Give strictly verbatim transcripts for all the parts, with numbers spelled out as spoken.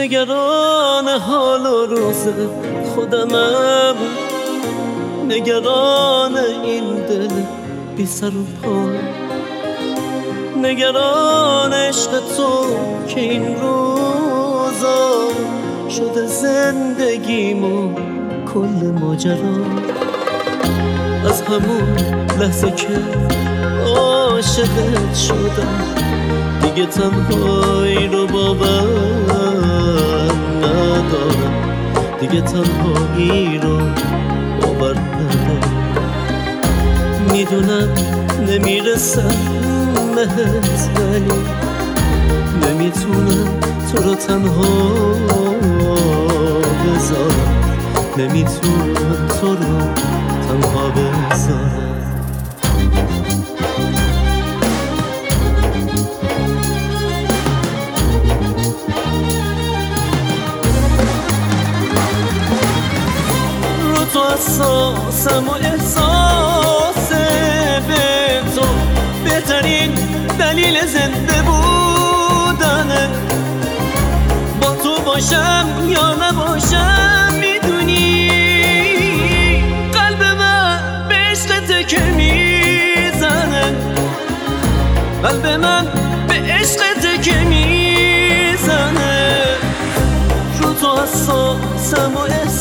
نگران حال و روز خودمم، نگران این دل بی سر و پا، نگران عشق تو که این روزا شده زندگیمو کل ماجرا. از همون لحظه که عاشقت شدم دیگه تنهایی رو باور ندارم، دیگه تنهایی رو باور ندارم. میدونم نمیرسم بهت ولی نمیتونم تو رو تنها بذارم، نمیتونم تو رو تنها بذارم. رو تو اساسم و احساس به تو بهترین دلیل زنده بودنه. با تو باشم یا نباشم میدونی قلب من به عشقت که میزنه، قلب من به عشقت که میزنه. رو تو حساسم و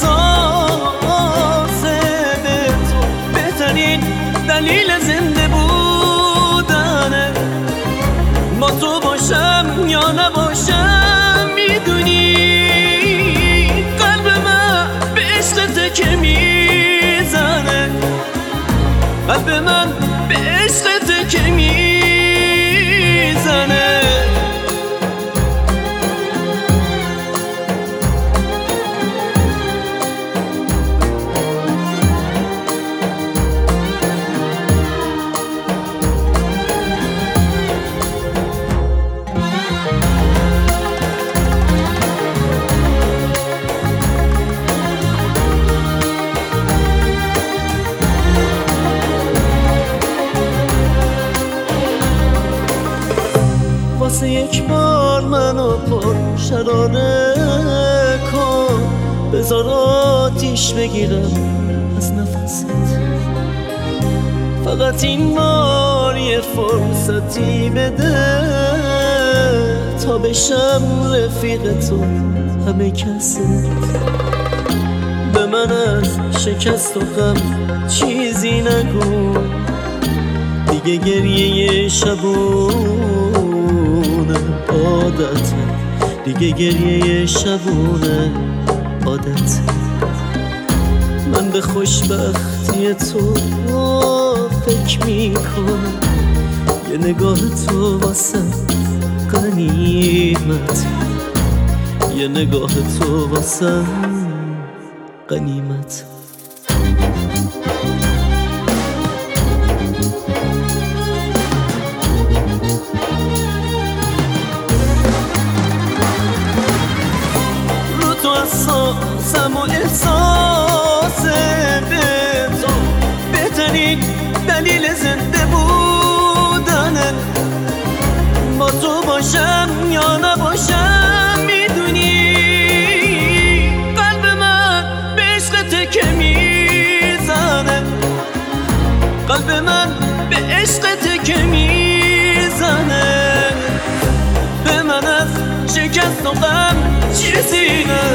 احساس به تو بهترین دلیل زنده بودنه. با تو باشم یا نباشم میدونی قلب من به عشقت که میزنه، قلب من به عشقت که میزنه. واسه یک بار منو پر شراره کن، بذار آتیش بگیرم از نفست. فقط این بار یه فرصتی بده تا بشم رفیق تو همه کست. به من از شکست و غم چیزی نگو، دیگه گریه شبونه عادته، دیگه گریه شبونه عادته. من به خوشبختی تو فکر میکنم، یه نگاه تو واسم غنیمت، یه نگاه تو واسم غنیمت. رو تو اساسم و احساس به تو بهترین دلیل زنده بودنه. با تو باشم یا نباشم میدونی قلب من به عشقت که میزنه، قلب من به عشقت که میزنه. به من از شکست و غم چیزی نه،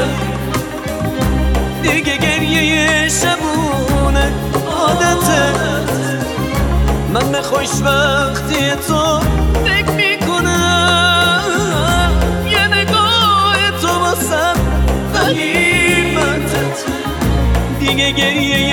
دیگه گریه شبونه عادته. من به خوشبختی تو فکر میکنم، یه نگاه تو واسم غنیمتت، دیگه گریه